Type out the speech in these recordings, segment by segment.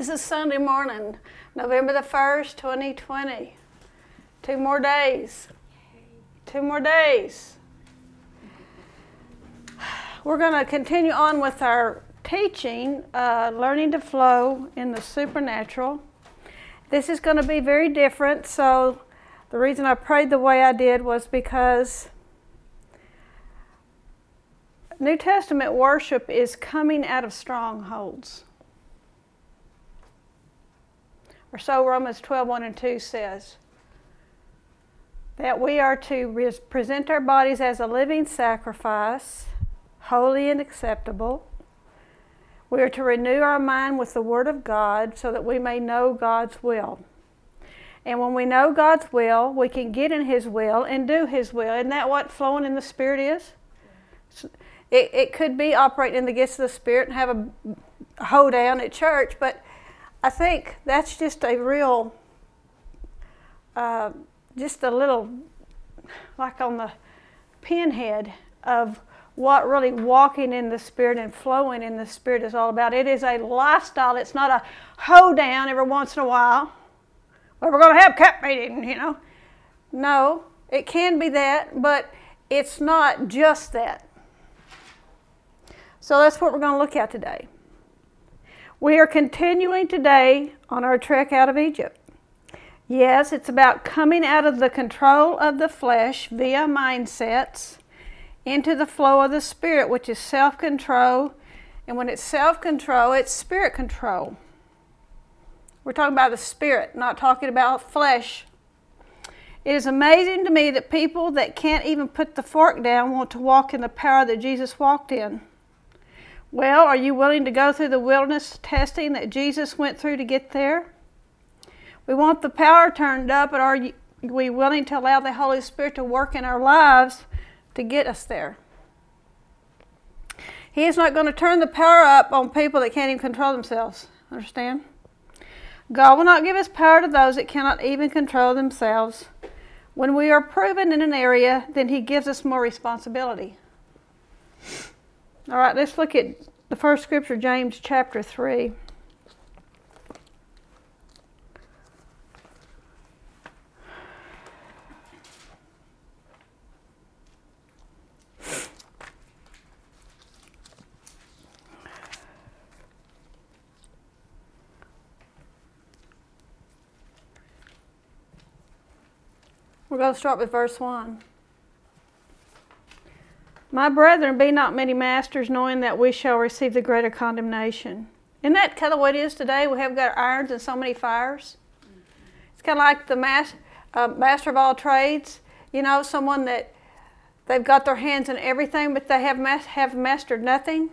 This is Sunday morning, November the 1st, 2020. 2 more days. 2 more days. We're going to continue on with our teaching, Learning to Flow in the Supernatural. This is going to be very different, so the reason I prayed the way I did was because New Testament worship is coming out of strongholds. Or so Romans 12:1 and 2 says. That we are to present our bodies as a living sacrifice, holy and acceptable. We are to renew our mind with the Word of God so that we may know God's will. And when we know God's will, we can get in His will and do His will. Isn't that what flowing in the Spirit is? It could be operating in the gifts of the Spirit and have a hoedown at church, but I think that's just a real, just a little, like on the pinhead of what really walking in the Spirit and flowing in the Spirit is all about. It is a lifestyle. It's not a hoedown every once in a while. Well, we're going to have camp meeting, you know. No, it can be that, but it's not just that. So that's what we're going to look at today. We are continuing today on our trek out of Egypt. Yes, it's about coming out of the control of the flesh via mindsets into the flow of the Spirit, which is self-control. And when it's self-control, it's spirit control. We're talking about the Spirit, not talking about flesh. It is amazing to me that people that can't even put the fork down want to walk in the power that Jesus walked in. Well, are you willing to go through the wilderness testing that Jesus went through to get there? We want the power turned up, but are we willing to allow the Holy Spirit to work in our lives to get us there? He is not going to turn the power up on people that can't even control themselves. Understand? God will not give His power to those that cannot even control themselves. When we are proven in an area, then He gives us more responsibility. All right, let's look at the first scripture, James chapter 3. We're going to start with verse 1. My brethren, be not many masters, knowing that we shall receive the greater condemnation. Isn't that kind of what it is today? We have got irons and so many fires. It's kind of like the master of all trades. You know, someone that they've got their hands in everything, but they have mastered nothing.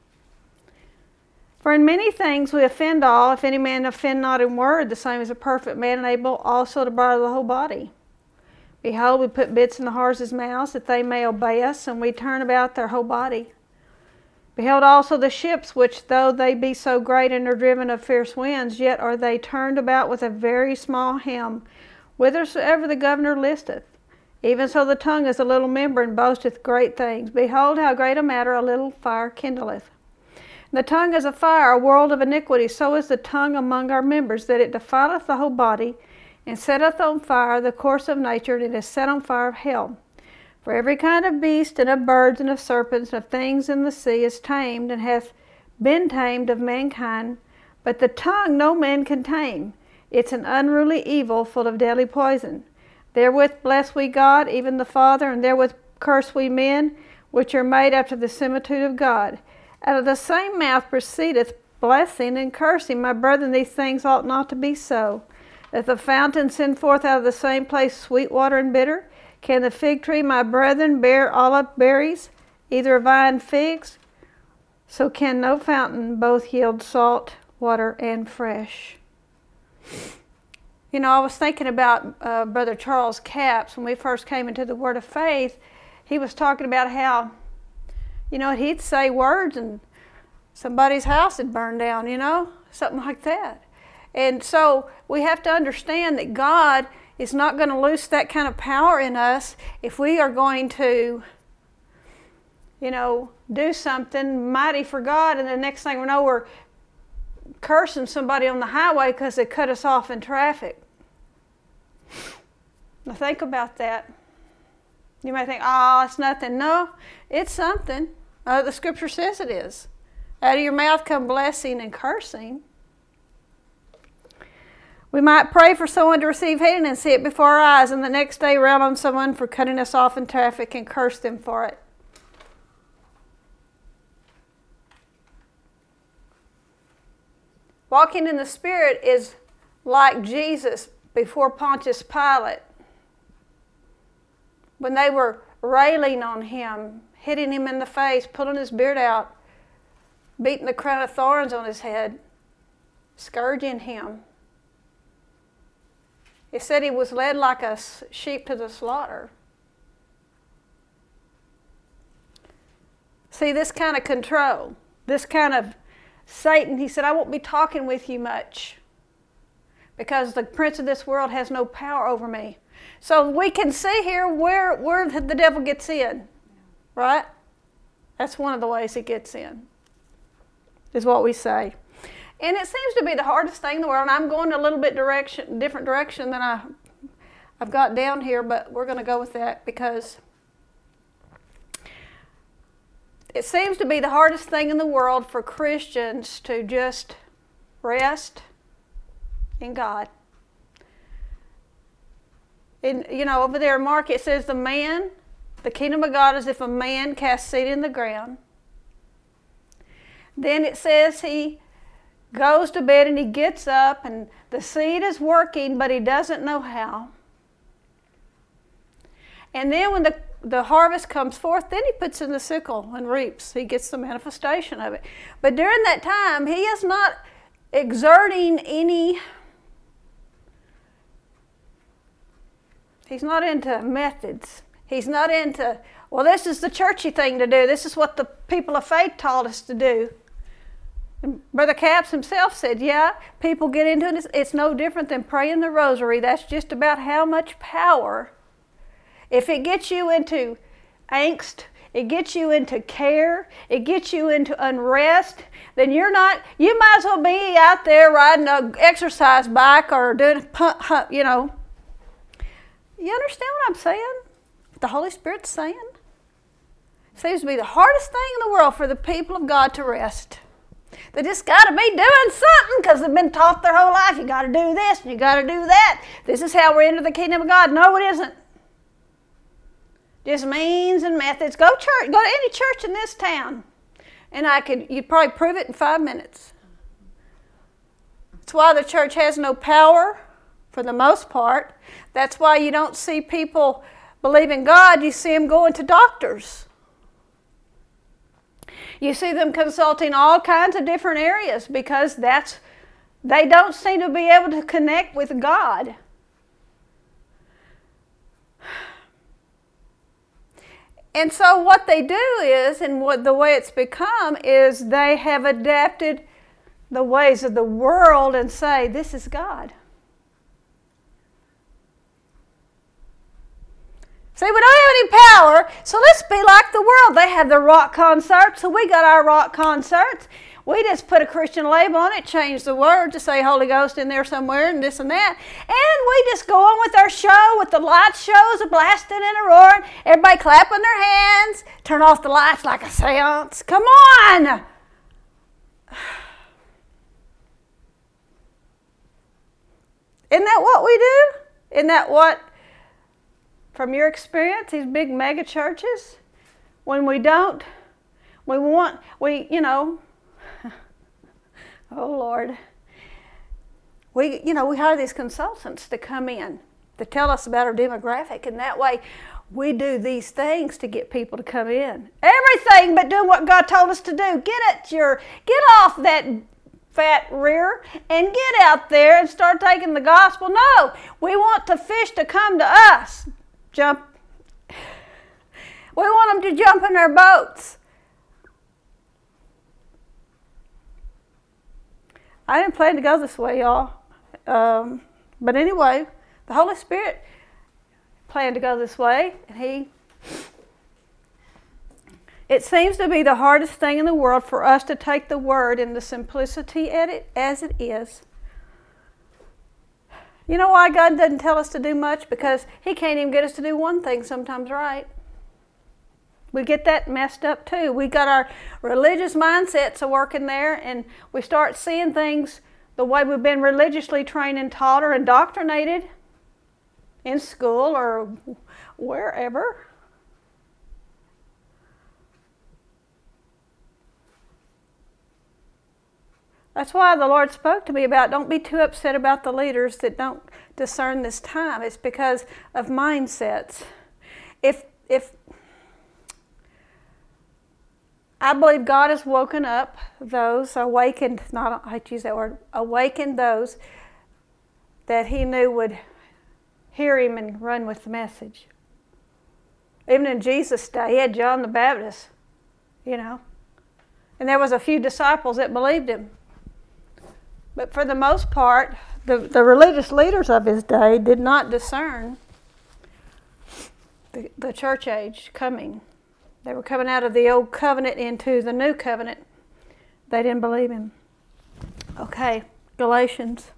For in many things we offend all. If any man offend not in word, the same is a perfect man, and able also to bridle the whole body. Behold, we put bits in the horses' mouths, that they may obey us, and we turn about their whole body. Behold also the ships, which though they be so great and are driven of fierce winds, yet are they turned about with a very small helm, whithersoever the governor listeth. Even so the tongue is a little member, and boasteth great things. Behold, how great a matter a little fire kindleth. And the tongue is a fire, a world of iniquity. So is the tongue among our members, that it defileth the whole body, and setteth on fire the course of nature, and it is set on fire of hell. For every kind of beast, and of birds, and of serpents, and of things in the sea is tamed, and hath been tamed of mankind. But the tongue no man can tame. It's an unruly evil, full of deadly poison. Therewith bless we God, even the Father, and therewith curse we men, which are made after the similitude of God. Out of the same mouth proceedeth blessing and cursing. My brethren, these things ought not to be so. Doth the fountain send forth out of the same place sweet water and bitter? Can the fig tree, my brethren, bear olive berries, either vine figs? So can no fountain both yield salt water and fresh. You know, I was thinking about Brother Charles Capps when we first came into the Word of Faith. He was talking about how, you know, he'd say words and somebody's house had burned down, you know, something like that. And so we have to understand that God is not going to loose that kind of power in us if we are going to, you know, do something mighty for God, and the next thing we know cursing somebody on the highway because they cut us off in traffic. Now think about that. You may think, oh, it's nothing. No, it's something. The scripture says it is. Out of your mouth come blessing and cursing. We might pray for someone to receive healing and see it before our eyes, and the next day rail on someone for cutting us off in traffic and curse them for it. Walking in the Spirit is like Jesus before Pontius Pilate. When they were railing on him, hitting him in the face, pulling his beard out, beating the crown of thorns on his head, scourging him. It said he was led like a sheep to the slaughter. See, this kind of control, this kind of Satan, he said, I won't be talking with you much because the prince of this world has no power over me. So we can see here where the devil gets in, right? That's one of the ways he gets in, is what we say. And it seems to be the hardest thing in the world. And I'm going a little bit different direction than I've got down here, but we're going to go with that because it seems to be the hardest thing in the world for Christians to just rest in God. And, over there in Mark it says the kingdom of God is if a man casts seed in the ground. Then it says he goes to bed and he gets up and the seed is working, but he doesn't know how. And then when the harvest comes forth, then he puts in the sickle and reaps. He gets the manifestation of it. But during that time, he is not exerting any, he's not into methods. He's not into, well, this is the churchy thing to do. This is what the people of faith taught us to do. And Brother Capps himself said, yeah, people get into it. It's no different than praying the rosary. That's just about how much power. If it gets you into angst, it gets you into care, it gets you into unrest, then you might as well be out there riding an exercise bike or doing, You understand what I'm saying? What the Holy Spirit's saying? It seems to be the hardest thing in the world for the people of God to rest. They just got to be doing something because they've been taught their whole life, you got to do this and you got to do that. This is how we're into the kingdom of God. No, it isn't. Just means and methods. Go to any church in this town, and you'd probably prove it in 5 minutes. That's why the church has no power for the most part. That's why you don't see people believe in God. You see them going to doctors. You see them consulting all kinds of different areas because they don't seem to be able to connect with God. And so what they do is, and the way it's become, is they have adapted the ways of the world and say, this is God. See, we don't have any power, so let's be like the world. They have their rock concerts, so we got our rock concerts. We just put a Christian label on it, change the word to say Holy Ghost in there somewhere and this and that. And we just go on with our show with the lights shows, a blasting and a roaring, everybody clapping their hands, turn off the lights like a seance. Come on! Isn't that what we do? Isn't that what, from your experience, these big mega churches, when we don't, oh Lord, we hire these consultants to come in to tell us about our demographic, and that way we do these things to get people to come in. Everything but doing what God told us to do. Get off that fat rear and get out there and start taking the gospel. No, we want the fish to come to us. We want them to jump in their boats. I didn't plan to go this way, y'all. But anyway, the Holy Spirit planned to go this way, and He It seems to be the hardest thing in the world for us to take the Word in the simplicity as it is. You know why God doesn't tell us to do much? Because He can't even get us to do one thing sometimes right. We get that messed up too. We got our religious mindsets a working there, and we start seeing things the way we've been religiously trained and taught or indoctrinated in school or wherever. That's why the Lord spoke to me about don't be too upset about the leaders that don't discern this time. It's because of mindsets. If I believe God has woken up those, awakened, not I hate to use that word, awakened those that He knew would hear Him and run with the message. Even in Jesus' day, He had John the Baptist, and there was a few disciples that believed Him. But for the most part, the religious leaders of His day did not discern the church age coming. They were coming out of the old covenant into the new covenant. They didn't believe Him. Okay, Galatians.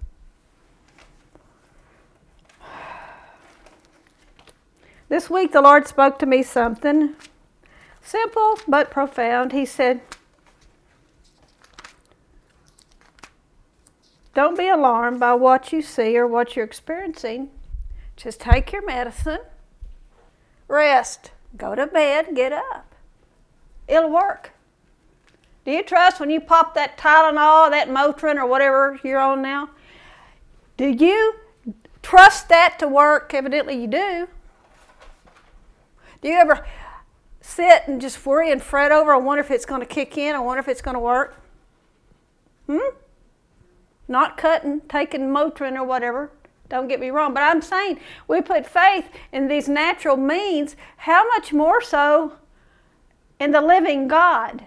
This week the Lord spoke to me something simple but profound. He said, don't be alarmed by what you see or what you're experiencing. Just take your medicine, rest, go to bed, get up. It'll work. Do you trust when you pop that Tylenol, that Motrin, or whatever you're on now? Do you trust that to work? Evidently you do. Do you ever sit and just worry and fret over, I wonder if it's going to kick in, I wonder if it's going to work? Not cutting, taking Motrin or whatever. Don't get me wrong. But I'm saying we put faith in these natural means. How much more so in the living God?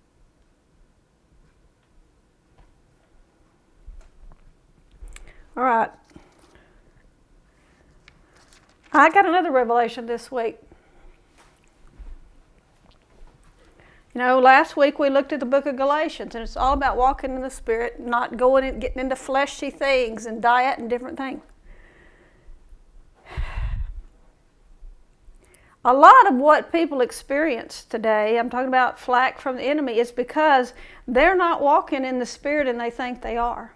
All right. I got another revelation this week. Last week we looked at the book of Galatians, and it's all about walking in the Spirit, not going and getting into fleshy things and diet and different things. A lot of what people experience today, I'm talking about flack from the enemy, is because they're not walking in the Spirit and they think they are.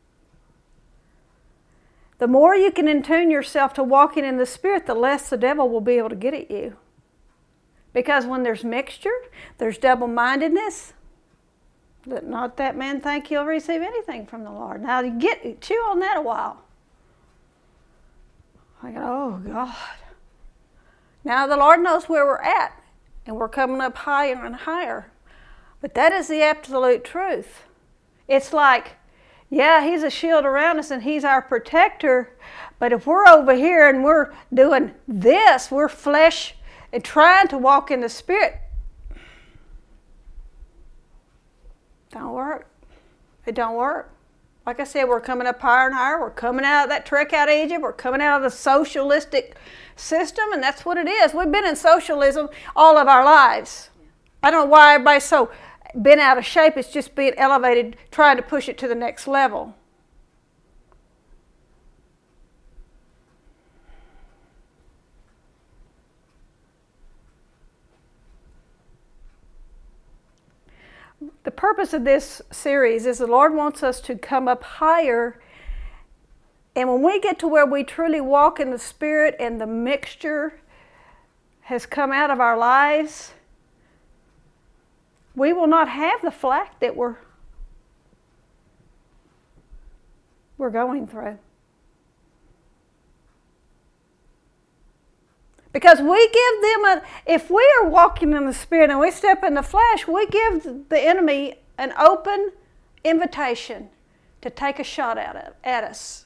The more you can attune yourself to walking in the Spirit, the less the devil will be able to get at you. Because when there's mixture, there's double-mindedness. Let not that man think he'll receive anything from the Lord. Now, chew on that a while. I go, oh, God. Now, the Lord knows where we're at, and we're coming up higher and higher. But that is the absolute truth. It's like, yeah, He's a shield around us, and He's our protector. But if we're over here and we're doing this, we're flesh and trying to walk in the Spirit, don't work. It don't work. Like I said, we're coming up higher and higher. We're coming out of that trek out of Egypt. We're coming out of the socialistic system, and that's what it is. We've been in socialism all of our lives. I don't know why everybody's so bent out of shape. It's just being elevated, trying to push it to the next level. The purpose of this series is the Lord wants us to come up higher, and when we get to where we truly walk in the Spirit and the mixture has come out of our lives, we will not have the flack that we're going through. Because we give them if we are walking in the Spirit and we step in the flesh, we give the enemy an open invitation to take a shot at us.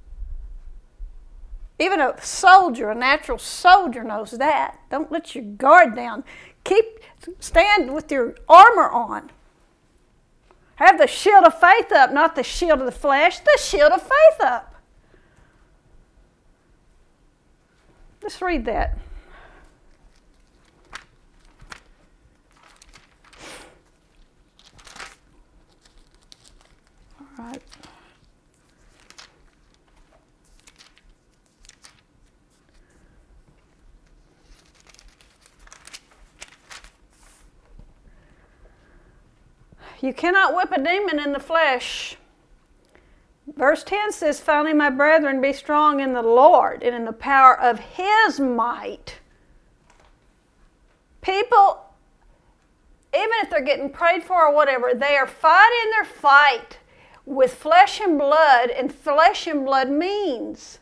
Even a soldier, a natural soldier knows that. Don't let your guard down. Stand with your armor on. Have the shield of faith up, not the shield of the flesh, the shield of faith up. Let's read that. All right. You cannot whip a demon in the flesh. Verse 10 says, finally, my brethren, be strong in the Lord and in the power of His might. People, even if they're getting prayed for or whatever, they are fighting their fight with flesh and flesh and blood means.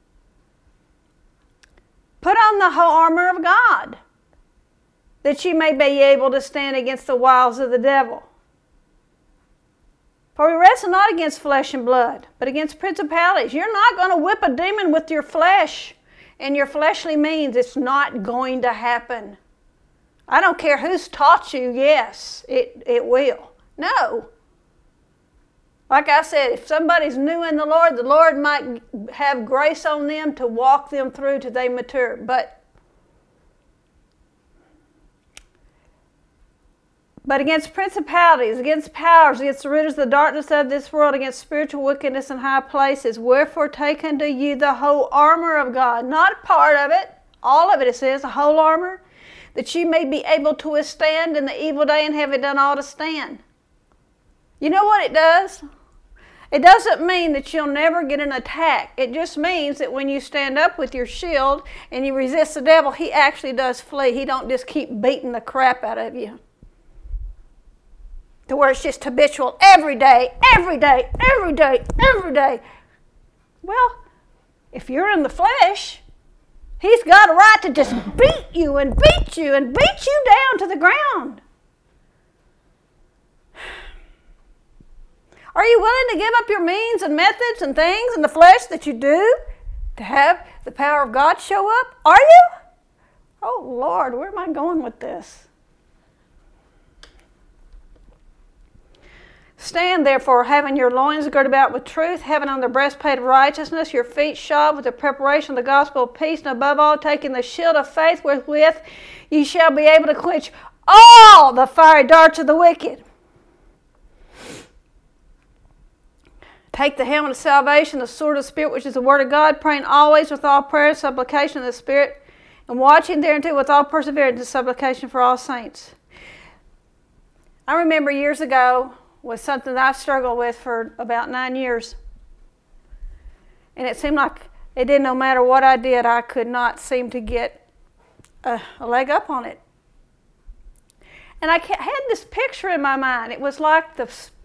Put on the whole armor of God, that ye may be able to stand against the wiles of the devil. For we wrestle not against flesh and blood, but against principalities. You're not going to whip a demon with your flesh and your fleshly means. It's not going to happen. I don't care who's taught you, yes, it will. No. Like I said, if somebody's new in the Lord might have grace on them to walk them through till they mature. But against principalities, against powers, against the rulers of the darkness of this world, against spiritual wickedness in high places, wherefore take unto you the whole armor of God. Not a part of it, all of it says, the whole armor, that you may be able to withstand in the evil day and have it done all to stand. You know what it does? It doesn't mean that you'll never get an attack. It just means that when you stand up with your shield and you resist the devil, he actually does flee. He don't just keep beating the crap out of you. To where it's just habitual every day, every day, every day, every day. Well, if you're in the flesh, he's got a right to just beat you and beat you and beat you down to the ground. Are you willing to give up your means and methods and things in the flesh that you do to have the power of God show up? Are you? Oh, Lord, where am I going with this? Stand therefore, having your loins girded about with truth, having on the breastplate of righteousness, your feet shod with the preparation of the gospel of peace, and above all, taking the shield of faith wherewith ye shall be able to quench all the fiery darts of the wicked. Take the helmet of salvation, the sword of the Spirit, which is the word of God, praying always with all prayer and supplication of the Spirit, and watching thereunto with all perseverance and supplication for all saints. I remember years ago, was something that I struggled with for about 9 years. And it seemed like it didn't, no matter what I did, I could not seem to get a leg up on it. And I had this picture in my mind. It was like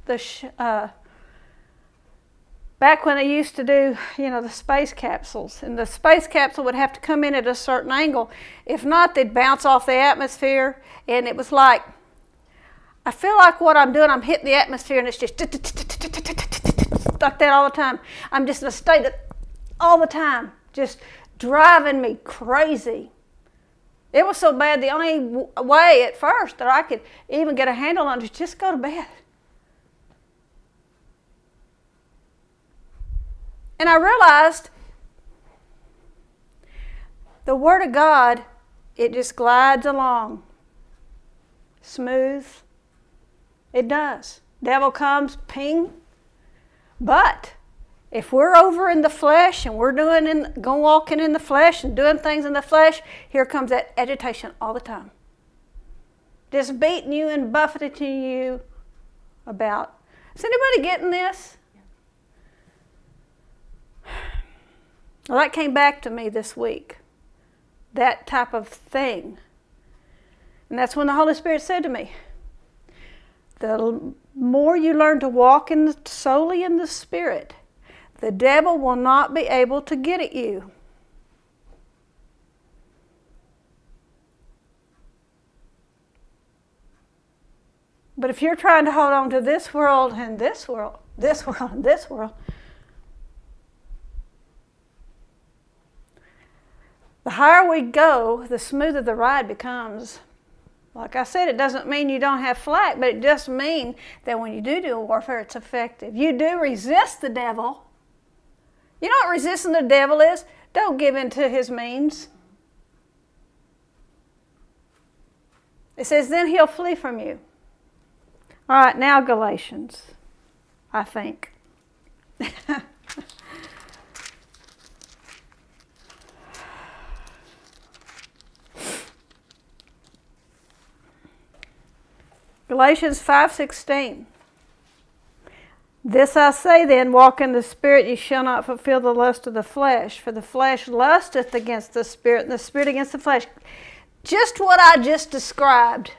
back when they used to do, the space capsules. And the space capsule would have to come in at a certain angle. If not, they'd bounce off the atmosphere. And it was like, I feel like what I'm doing, I'm hitting the atmosphere and it's just like that all the time. I'm just in a state of all the time, just driving me crazy. It was so bad, the only way at first that I could even get a handle on it was just go to bed. And I realized the Word of God, it just glides along. Smooth. It does. Devil comes, ping. But if we're over in the flesh and we're going walking in the flesh and doing things in the flesh, here comes that agitation all the time. Just beating you and buffeting you about. Is anybody getting this? Well, that came back to me this week. That type of thing. And that's when the Holy Spirit said to me, the more you learn to walk solely in the Spirit, the devil will not be able to get at you. But if you're trying to hold on to this world and this world, this world and this world, the higher we go, the smoother the ride becomes. Like I said, it doesn't mean you don't have flack, but it just means that when you do warfare, it's effective. You do resist the devil. You know what resisting the devil is? Don't give in to his means. It says, then he'll flee from you. All right, now Galatians, I think. Galatians 5:16. This I say then, walk in the Spirit, ye shall not fulfill the lust of the flesh. For the flesh lusteth against the Spirit, and the Spirit against the flesh. Just what I just described.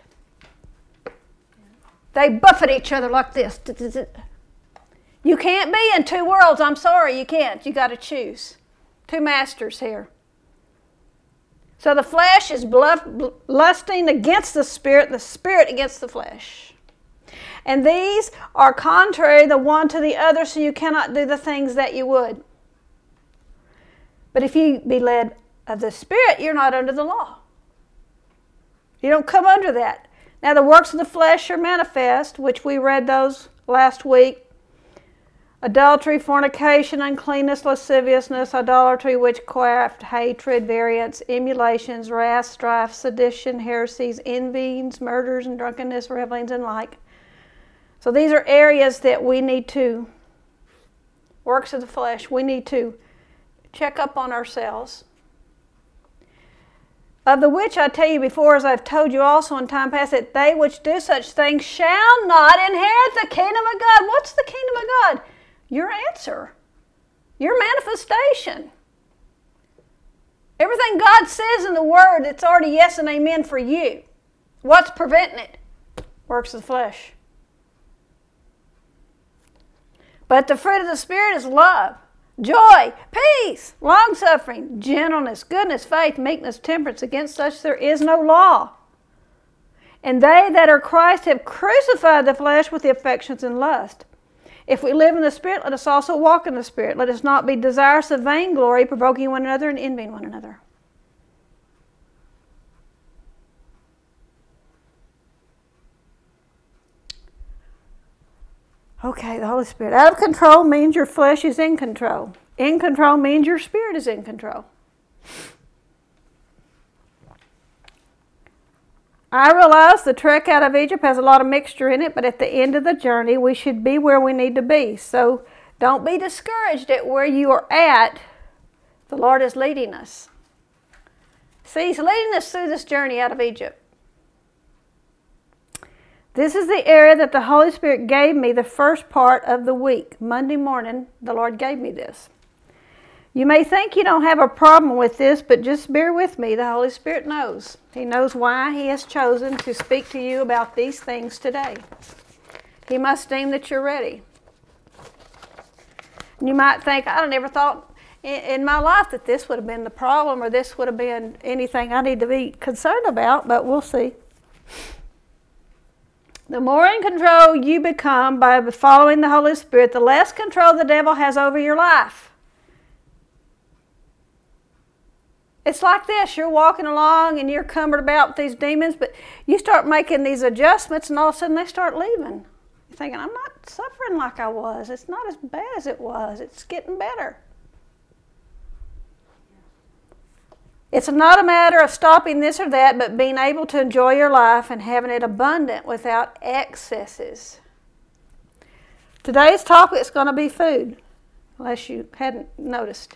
They buffet each other like this. You can't be in two worlds. I'm sorry, you can't. You got to choose. Two masters here. So the flesh is lusting against the Spirit, and the Spirit against the flesh. And these are contrary the one to the other, so you cannot do the things that you would. But if you be led of the Spirit, you're not under the law. You don't come under that. Now the works of the flesh are manifest, which we read those last week. Adultery, fornication, uncleanness, lasciviousness, idolatry, witchcraft, hatred, variance, emulations, wrath, strife, sedition, heresies, envyings, murders, and drunkenness, revelings, and like. So these are areas that we need to, works of the flesh, we need to check up on ourselves. Of the which I tell you before, as I've told you also in time past, that they which do such things shall not inherit the kingdom of God. What's the kingdom of God? Your answer. Your manifestation. Everything God says in the Word, it's already yes and amen for you. What's preventing it? Works of the flesh. But the fruit of the Spirit is love, joy, peace, long-suffering, gentleness, goodness, faith, meekness, temperance. Against such there is no law. And they that are Christ have crucified the flesh with the affections and lust. If we live in the Spirit, let us also walk in the Spirit. Let us not be desirous of vainglory, provoking one another and envying one another. Okay, the Holy Spirit. Out of control means your flesh is in control. In control means your spirit is in control. I realize the trek out of Egypt has a lot of mixture in it, but at the end of the journey, we should be where we need to be. So don't be discouraged at where you are at. The Lord is leading us. See, He's leading us through this journey out of Egypt. This is the area that the Holy Spirit gave me the first part of the week. Monday morning, the Lord gave me this. You may think you don't have a problem with this, but just bear with me. The Holy Spirit knows. He knows why He has chosen to speak to you about these things today. He must deem that you're ready. And you might think, I never thought in my life that this would have been the problem or this would have been anything I need to be concerned about, but we'll see. The more in control you become by following the Holy Spirit, the less control the devil has over your life. It's like this. You're walking along and you're cumbered about with these demons, but you start making these adjustments and all of a sudden they start leaving. You're thinking, I'm not suffering like I was. It's not as bad as it was. It's getting better. It's not a matter of stopping this or that, but being able to enjoy your life and having it abundant without excesses. Today's topic is going to be food, unless you hadn't noticed.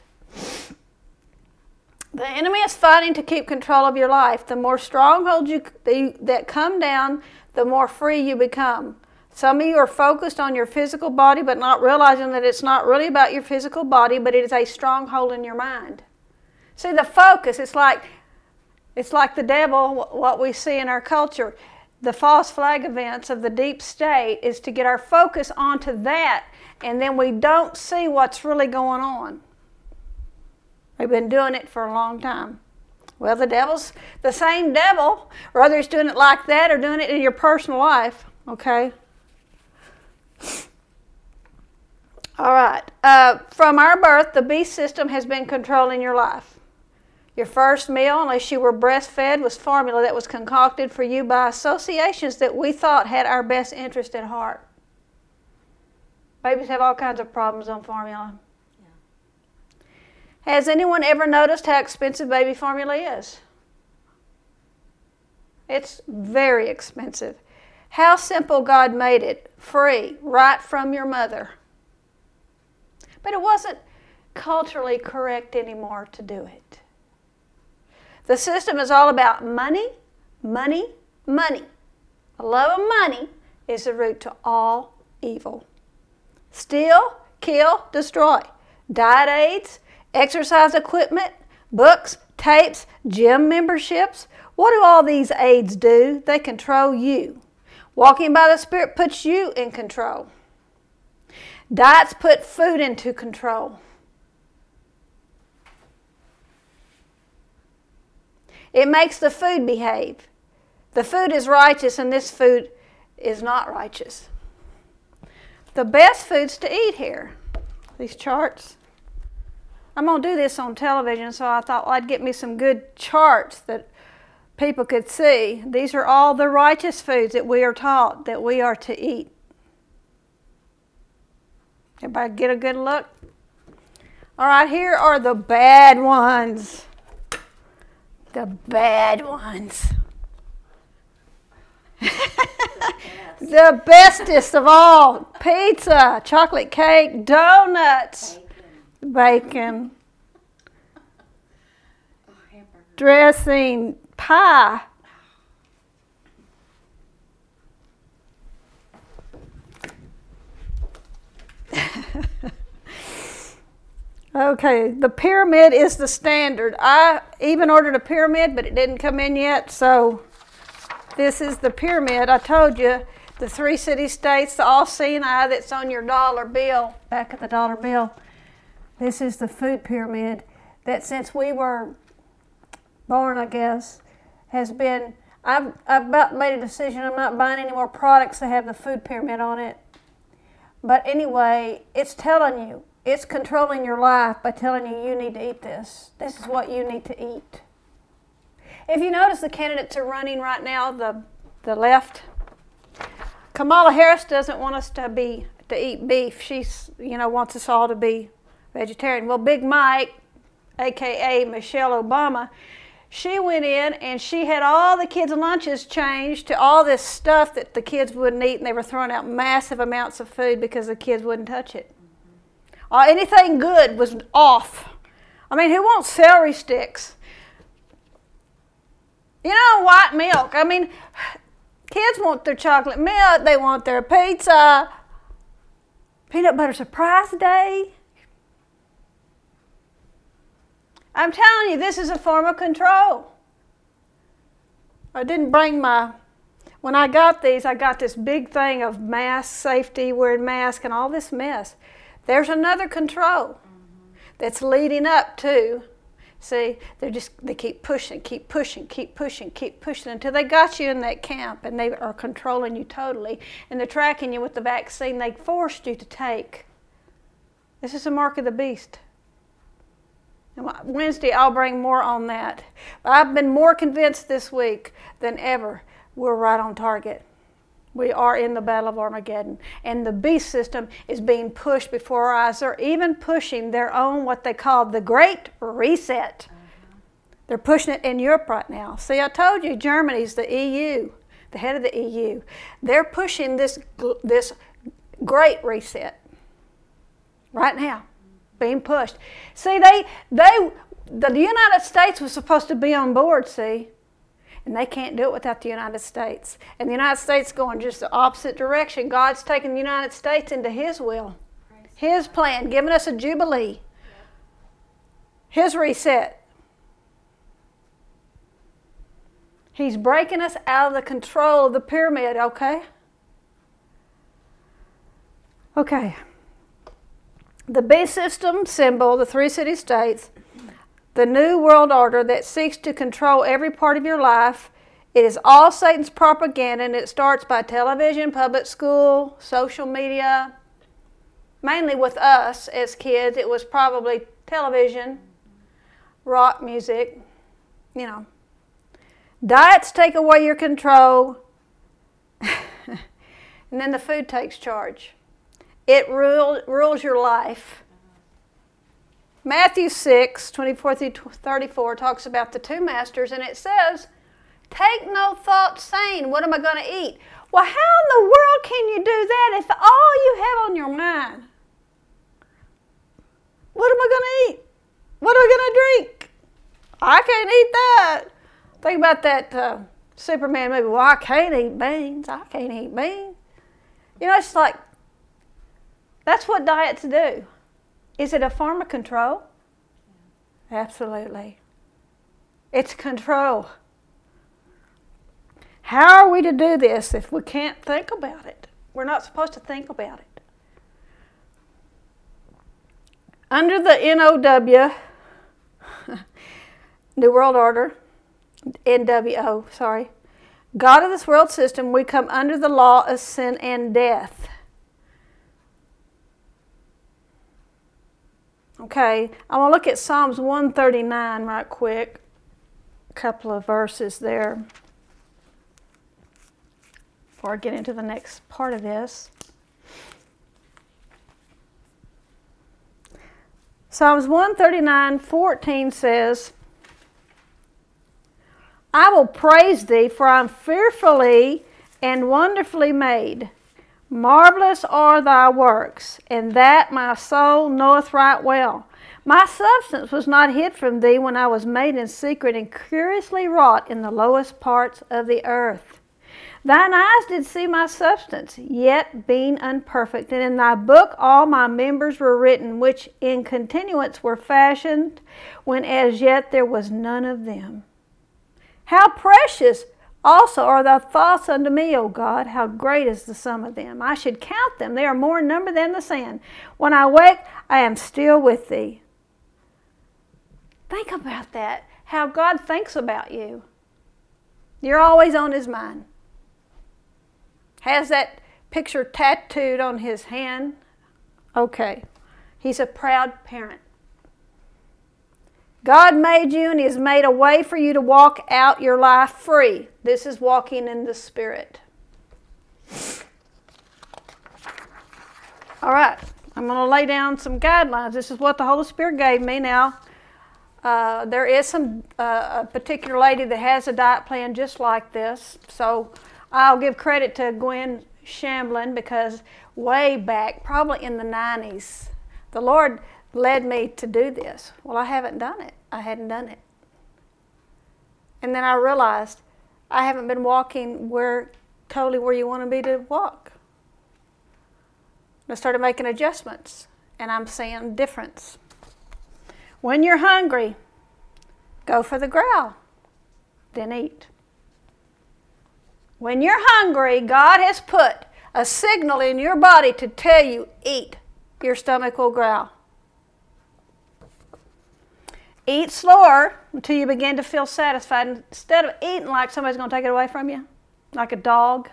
The enemy is fighting to keep control of your life. The more strongholds that come down, the more free you become. Some of you are focused on your physical body, but not realizing that it's not really about your physical body, but it is a stronghold in your mind. See, the focus, it's like the devil, what we see in our culture. The false flag events of the deep state is to get our focus onto that, and then we don't see what's really going on. We've been doing it for a long time. Well, the devil's the same devil, whether he's doing it like that or doing it in your personal life, okay? All right. From our birth, the beast system has been controlling your life. Your first meal, unless you were breastfed, was formula that was concocted for you by associations that we thought had our best interest at heart. Babies have all kinds of problems on formula. Yeah. Has anyone ever noticed how expensive baby formula is? It's very expensive. How simple God made it. Free, right from your mother. But it wasn't culturally correct anymore to do it. The system is all about money, money, money. A love of money is the root to all evil. Steal, kill, destroy. Diet aids, exercise equipment, books, tapes, gym memberships. What do all these aids do? They control you. Walking by the Spirit puts you in control. Diets put food into control. It makes the food behave. The food is righteous and this food is not righteous. The best foods to eat here, these charts. I'm going to do this on television, so I thought I'd get me some good charts that people could see. These are all the righteous foods that we are taught that we are to eat. Everybody get a good look? All right, here are the bad ones. The bad ones. The bestest of all. Pizza, chocolate cake, donuts, bacon, dressing, pie. Okay, the pyramid is the standard. I even ordered a pyramid, but it didn't come in yet, so this is the pyramid. I told you, the 3 city-states, the all-seeing eye that's on your dollar bill, back at the dollar bill. This is the food pyramid that since we were born, I guess, has been, I've about made a decision. I'm not buying any more products that have the food pyramid on it. But anyway, it's telling you, it's controlling your life by telling you you need to eat this. This is what you need to eat. If you notice, the candidates are running right now, the left. Kamala Harris doesn't want us to eat beef. She's, wants us all to be vegetarian. Well, Big Mike, a.k.a. Michelle Obama, she went in and she had all the kids' lunches changed to all this stuff that the kids wouldn't eat, and they were throwing out massive amounts of food because the kids wouldn't touch it. Anything good was off. I mean, who wants celery sticks? White milk. I mean, kids want their chocolate milk. They want their pizza. Peanut butter surprise day. I'm telling you, this is a form of control. I didn't bring when I got these, I got this big thing of mask safety, wearing masks, and all this mess. There's another control that's leading up to, see, they keep pushing until they got you in that camp and they are controlling you totally. And they're tracking you with the vaccine they forced you to take. This is a mark of the beast. And Wednesday, I'll bring more on that. But I've been more convinced this week than ever we're right on target. We are in the battle of Armageddon. And the beast system is being pushed before our eyes. They're even pushing their own, what they call the Great Reset. They're pushing it in Europe right now. See, I told you, Germany's the EU, the head of the EU. They're pushing this Great Reset right now, being pushed. See, the United States was supposed to be on board, see? And they can't do it without the United States. And the United States going just the opposite direction. God's taking the United States into His will, His plan, giving us a jubilee, His reset. He's breaking us out of the control of the pyramid, okay? Okay. The beast system symbol, the 3 city-states, the new world order that seeks to control every part of your life. It is all Satan's propaganda, and it starts by television, public school, social media. Mainly with us as kids, it was probably television, rock music, Diets take away your control, and then the food takes charge. It rules your life. Matthew 6, 24 through 34 talks about the 2 masters, and it says, take no thought saying, what am I going to eat? Well, how in the world can you do that if all you have on your mind? What am I going to eat? What am I going to drink? I can't eat that. Think about that Superman movie, well, I can't eat beans. I can't eat beans. You know, it's like, that's what diets do. Is it a form of control? Absolutely. It's control. How are we to do this if we can't think about it? We're not supposed to think about it. Under the NOW, New World Order, NWO, sorry, God of this world system, we come under the law of sin and death. Okay, I want to look at Psalms 139 right quick. A couple of verses there before I get into the next part of this. Psalms 139:14 says, I will praise thee, for I am fearfully and wonderfully made. Marvelous are thy works, and that my soul knoweth right well. My substance was not hid from thee when I was made in secret and curiously wrought in the lowest parts of the earth. Thine eyes did see my substance, yet being unperfect, and in thy book all my members were written, which in continuance were fashioned, when as yet there was none of them. How precious also are thy thoughts unto me, O God, how great is the sum of them. I should count them, they are more in number than the sand. When I wake, I am still with thee. Think about that, how God thinks about you. You're always on his mind. Has that picture tattooed on his hand? Okay. He's a proud parent. God made you and he has made a way for you to walk out your life free. This is walking in the Spirit. All right. I'm going to lay down some guidelines. This is what the Holy Spirit gave me. Now, there is a particular lady that has a diet plan just like this. So I'll give credit to Gwen Shamblin because way back, probably in the 90s, the Lord led me to do this. Well, I haven't done it. I hadn't done it. And then I realized I haven't been walking totally where you want to be to walk. I started making adjustments, and I'm seeing difference. When you're hungry, go for the growl, then eat. When you're hungry, God has put a signal in your body to tell you, eat. Your stomach will growl. Eat slower until you begin to feel satisfied. Instead of eating like somebody's going to take it away from you, like a dog.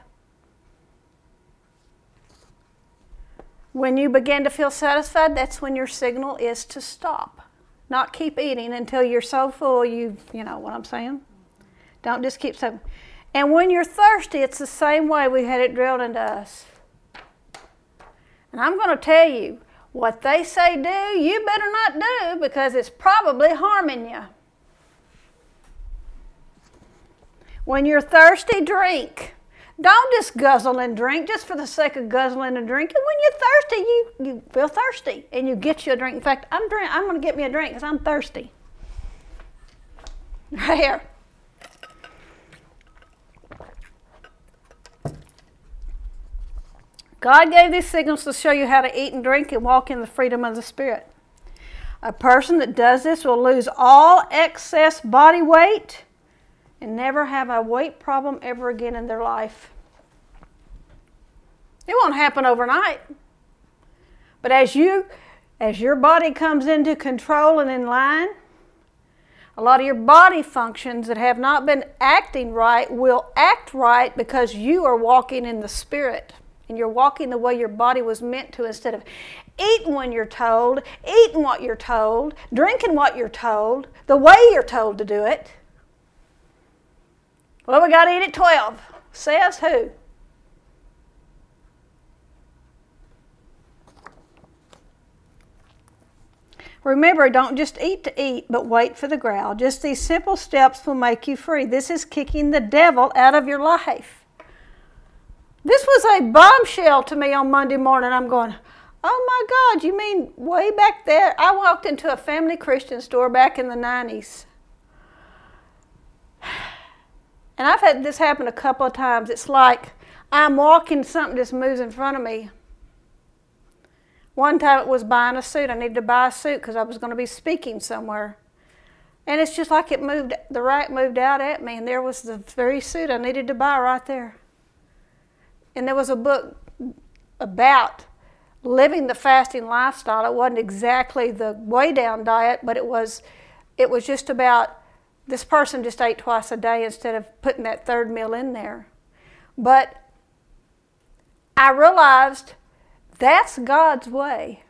When you begin to feel satisfied, that's when your signal is to stop. Not keep eating until you're so full you know what I'm saying? Don't just keep saying. And when you're thirsty, it's the same way we had it drilled into us. And I'm going to tell you, what they say do, you better not do because it's probably harming you. When you're thirsty, drink. Don't just guzzle and drink just for the sake of guzzling and drinking. When you're thirsty, you feel thirsty and you get you a drink. In fact, I'm going to get me a drink because I'm thirsty. Right here. God gave these signals to show you how to eat and drink and walk in the freedom of the Spirit. A person that does this will lose all excess body weight and never have a weight problem ever again in their life. It won't happen overnight. But as your body comes into control and in line, a lot of your body functions that have not been acting right will act right because you are walking in the Spirit. And you're walking the way your body was meant to instead of eating when you're told, eating what you're told, drinking what you're told, the way you're told to do it. Well, we got to eat at 12. Says who? Remember, don't just eat to eat, but wait for the growl. Just these simple steps will make you free. This is kicking the devil out of your life. This was a bombshell to me on Monday morning. I'm going, oh my God, you mean way back there? I walked into a family Christian store back in the 90s. And I've had this happen a couple of times. It's like I'm walking, something just moves in front of me. One time it was buying a suit. I needed to buy a suit because I was going to be speaking somewhere. And it's just like it moved, the rack moved out at me, and there was the very suit I needed to buy right there. And there was a book about living the fasting lifestyle. It wasn't exactly the way down diet, but it was just about this person just ate twice a day instead of putting that third meal in there. But I realized that's God's way.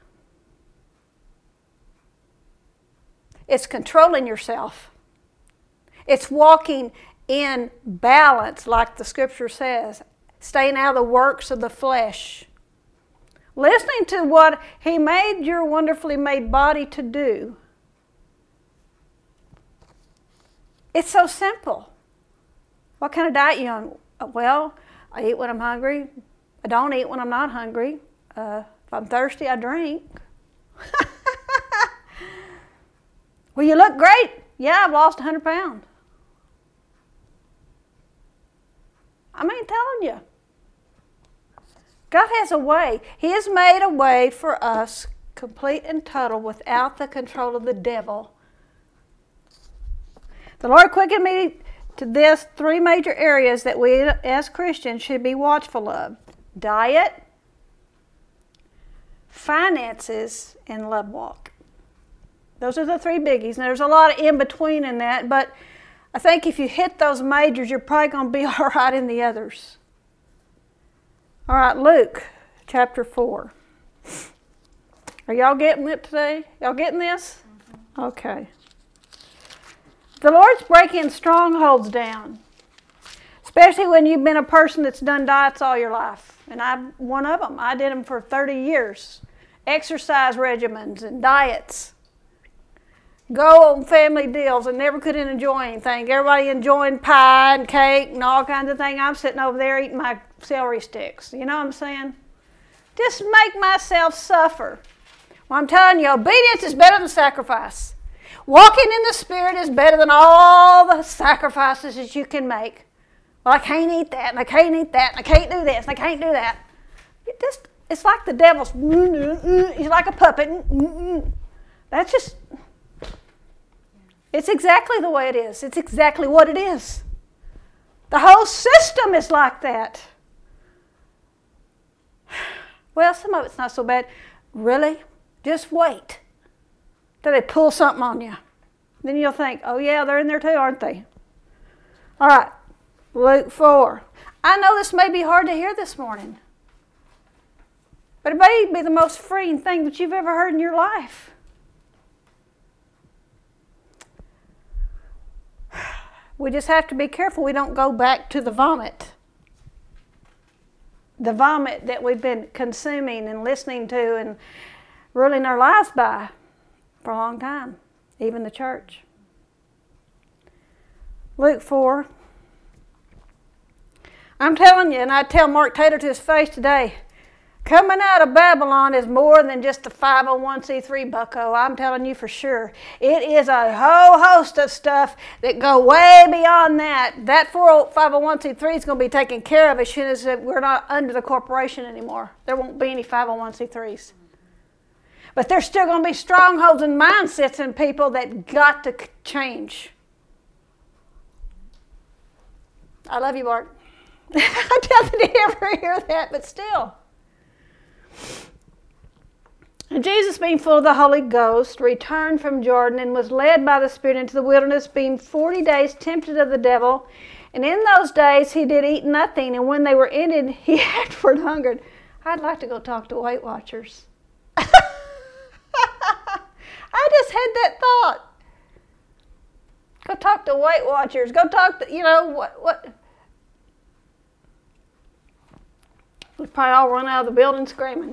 It's controlling yourself. It's walking in balance, like the scripture says, staying out of the works of the flesh. Listening to what He made your wonderfully made body to do. It's so simple. What kind of diet you on? Well, I eat when I'm hungry. I don't eat when I'm not hungry. If I'm thirsty, I drink. Well, you look great. Yeah, I've lost 100 pounds. I mean, telling you. God has a way. He has made a way for us, complete and total, without the control of the devil. The Lord quickened me to this 3 major areas that we as Christians should be watchful of. Diet, finances, and love walk. Those are the 3 biggies. And there's a lot of in between in that, but I think if you hit those majors, you're probably going to be all right in the others. All right, Luke chapter 4. Are y'all getting it today? Y'all getting this? Mm-hmm. Okay. The Lord's breaking strongholds down, especially when you've been a person that's done diets all your life. And I'm one of them. I did them for 30 years. Exercise regimens and diets. Go on family deals and never could enjoy anything. Everybody enjoying pie and cake and all kinds of things. I'm sitting over there eating my celery sticks. You know what I'm saying? Just make myself suffer. Well, I'm telling you, obedience is better than sacrifice. Walking in the Spirit is better than all the sacrifices that you can make. Well, I can't eat that, and I can't eat that, and I can't do this, and I can't do that. It's like the devil's, he's like a puppet. That's just, it's exactly the way it is. It's exactly what it is. The whole system is like that. Well, some of it's not so bad. Really? Just wait till they pull something on you. Then you'll think, oh yeah, they're in there too, aren't they? All right, Luke 4. I know this may be hard to hear this morning, but it may be the most freeing thing that you've ever heard in your life. We just have to be careful we don't go back to the vomit. The vomit that we've been consuming and listening to and ruling our lives by for a long time, even the church. Luke 4. I'm telling you, and I tell Mark Taylor to his face today, coming out of Babylon is more than just a 501c3 bucko. I'm telling you for sure. It is a whole host of stuff that go way beyond that. That 501c3 is going to be taken care of as soon as we're not under the corporation anymore. There won't be any 501c3s. But there's still going to be strongholds and mindsets in people that got to change. I love you, Bart. I didn't ever hear that, but still. And Jesus, being full of the Holy Ghost, returned from Jordan and was led by the Spirit into the wilderness, being 40 days tempted of the devil. And in those days he did eat nothing, and when they were ended, he afterward hungered. I'd like to go talk to Weight Watchers. I just had that thought. Go talk to Weight Watchers. Go talk to, what? We'd probably all run out of the building screaming.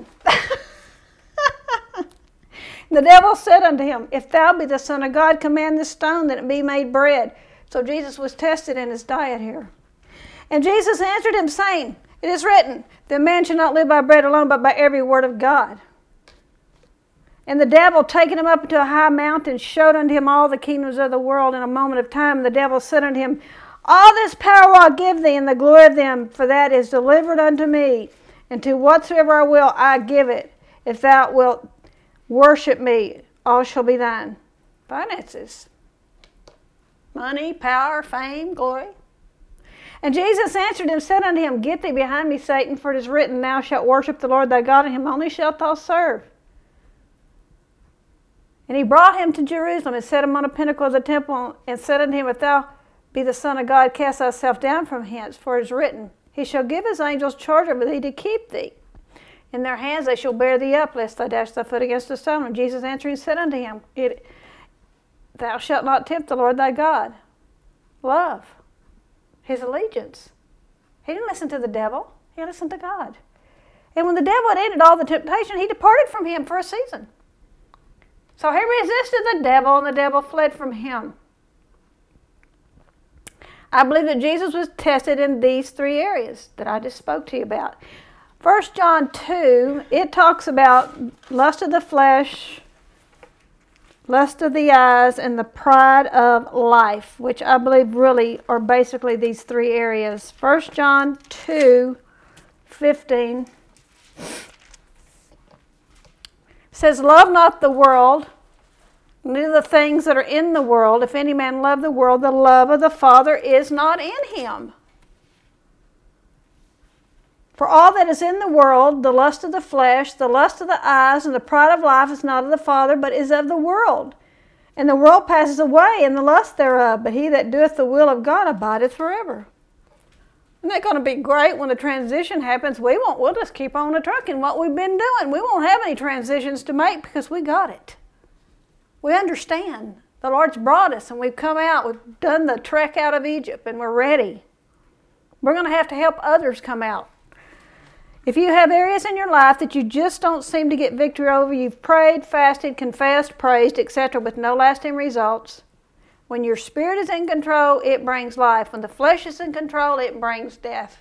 The devil said unto him, if thou be the Son of God, command this stone that it be made bread. So Jesus was tested in his diet here. And Jesus answered him, saying, it is written, that man shall not live by bread alone, but by every word of God. And the devil, taking him up into a high mountain, showed unto him all the kingdoms of the world in a moment of time. The devil said unto him, All this power will I give thee, and the glory of them, for that is delivered unto me. And to whatsoever I will, I give it. If thou wilt worship me, all shall be thine. Finances. Money, power, fame, glory. And Jesus answered him, said unto him, Get thee behind me, Satan, for it is written, Thou shalt worship the Lord thy God, and him only shalt thou serve. And he brought him to Jerusalem, and set him on a pinnacle of the temple, and said unto him, If thou be the Son of God, cast thyself down from hence, for it is written, He shall give his angels charge over thee to keep thee. In their hands they shall bear thee up, lest thou dash thy foot against a stone. And Jesus answering said unto him, Thou shalt not tempt the Lord thy God. Love. His allegiance. He didn't listen to the devil. He listened to God. And when the devil had ended all the temptation, he departed from him for a season. So he resisted the devil, and the devil fled from him. I believe that Jesus was tested in these three areas that I just spoke to you about. 1 John 2, it talks about lust of the flesh, lust of the eyes, and the pride of life, which I believe really are basically these three areas. 1 John 2:15 says, Love not the world, neither the things that are in the world. If any man love the world, the love of the Father is not in him. For all that is in the world, the lust of the flesh, the lust of the eyes, and the pride of life is not of the Father, but is of the world. And the world passes away, and the lust thereof, but he that doeth the will of God abideth forever. Isn't that going to be great when the transition happens? We'll just keep on the trucking what we've been doing. We won't have any transitions to make because we got it. We understand. The Lord's brought us, and we've come out. We've done the trek out of Egypt, and we're ready. We're going to have to help others come out. If you have areas in your life that you just don't seem to get victory over, you've prayed, fasted, confessed, praised, etc., with no lasting results, when your spirit is in control, it brings life. When the flesh is in control, it brings death.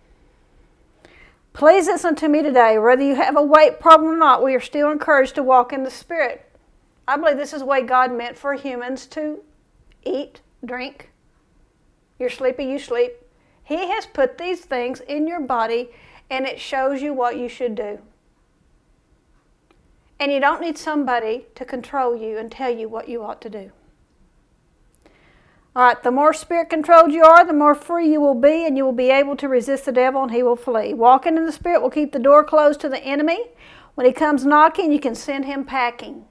Please listen to me today. Whether you have a weight problem or not, we are still encouraged to walk in the Spirit. I believe this is the way God meant for humans to eat, drink. You're sleepy, you sleep. He has put these things in your body, and it shows you what you should do. And you don't need somebody to control you and tell you what you ought to do. All right, the more Spirit-controlled you are, the more free you will be, and you will be able to resist the devil, and he will flee. Walking in the Spirit will keep the door closed to the enemy. When he comes knocking, you can send him packing.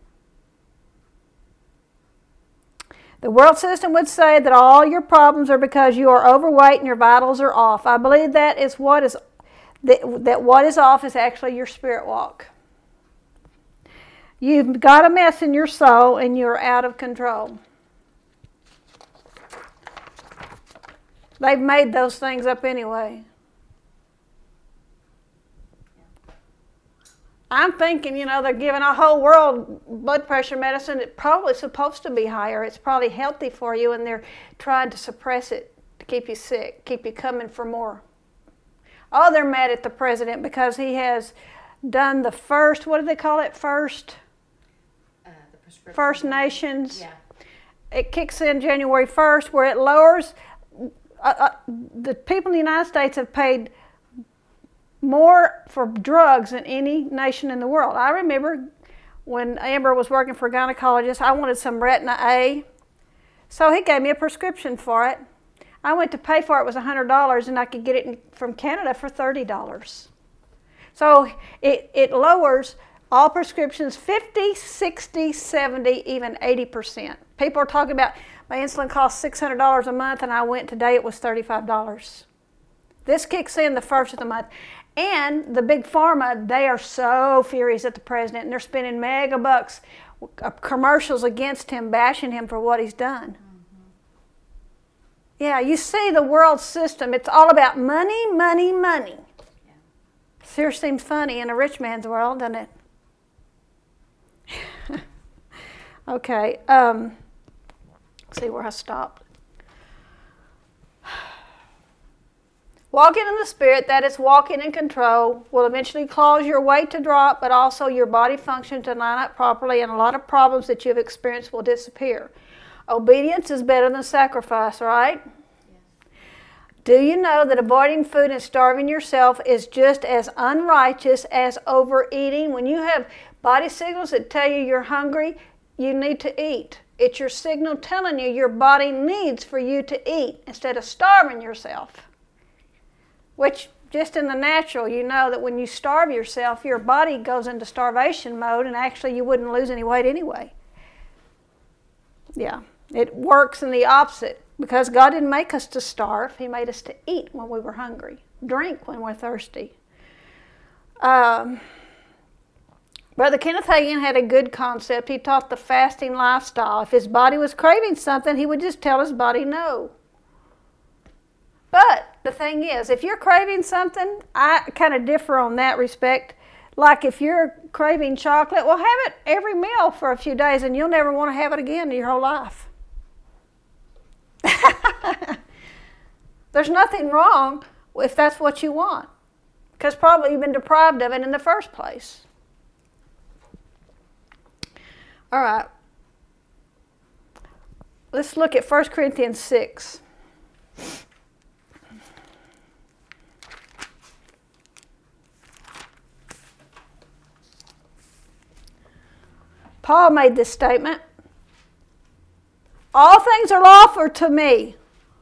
The world system would say that all your problems are because you are overweight and your vitals are off. I believe that what is off is actually your spirit walk. You've got a mess in your soul and you're out of control. They've made those things up anyway. I'm thinking, they're giving a whole world blood pressure medicine. It's probably supposed to be higher. It's probably healthy for you, and they're trying to suppress it to keep you sick, keep you coming for more. Oh, they're mad at the president because he has done the first, what do they call it, First Nations. Yeah. It kicks in January 1st, where it lowers, the people in the United States have paid more for drugs than any nation in the world. I remember when Amber was working for a gynecologist, I wanted some Retina A. So he gave me a prescription for it. I went to pay for it, it was $100, and I could get it from Canada for $30. So it lowers all prescriptions 50, 60, 70, even 80%. People are talking about my insulin costs $600 a month, and I went today, it was $35. This kicks in the first of the month. And the big pharma, they are so furious at the president, and they're spending mega bucks, commercials against him, bashing him for what he's done. Mm-hmm. Yeah, you see the world system, it's all about money, money, money. Yeah. Sure seems funny in a rich man's world, doesn't it? Okay, let's see where I stopped. Walking in the Spirit, that is walking in control, will eventually cause your weight to drop, but also your body function to line up properly, and a lot of problems that you've experienced will disappear. Obedience is better than sacrifice, right? Yes. Do you know that avoiding food and starving yourself is just as unrighteous as overeating? When you have body signals that tell you you're hungry, you need to eat. It's your signal telling you your body needs for you to eat instead of starving yourself. Which, just in the natural, you know that when you starve yourself, your body goes into starvation mode, and actually you wouldn't lose any weight anyway. Yeah, it works in the opposite, because God didn't make us to starve. He made us to eat when we were hungry, drink when we're thirsty. Brother Kenneth Hagin had a good concept. He taught the fasting lifestyle. If his body was craving something, he would just tell his body no. But the thing is, if you're craving something, I kind of differ on that respect. Like if you're craving chocolate, well, have it every meal for a few days and you'll never want to have it again in your whole life. There's nothing wrong if that's what you want, because probably you've been deprived of it in the first place. All right. Let's look at 1 Corinthians 6. Paul made this statement. All things are lawful to me.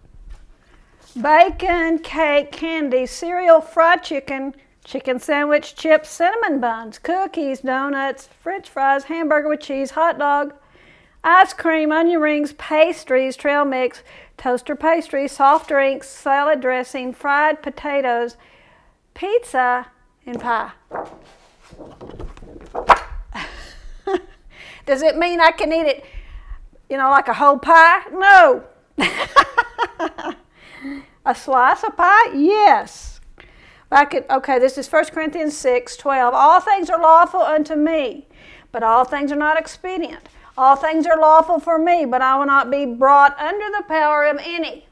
Bacon, cake, candy, cereal, fried chicken, chicken sandwich, chips, cinnamon buns, cookies, donuts, french fries, hamburger with cheese, hot dog, ice cream, onion rings, pastries, trail mix, toaster pastries, soft drinks, salad dressing, fried potatoes, pizza, and pie. Does it mean I can eat it, like a whole pie? No. A slice of pie? Yes. This is 1 Corinthians 6:12. All things are lawful unto me, but all things are not expedient. All things are lawful for me, but I will not be brought under the power of any.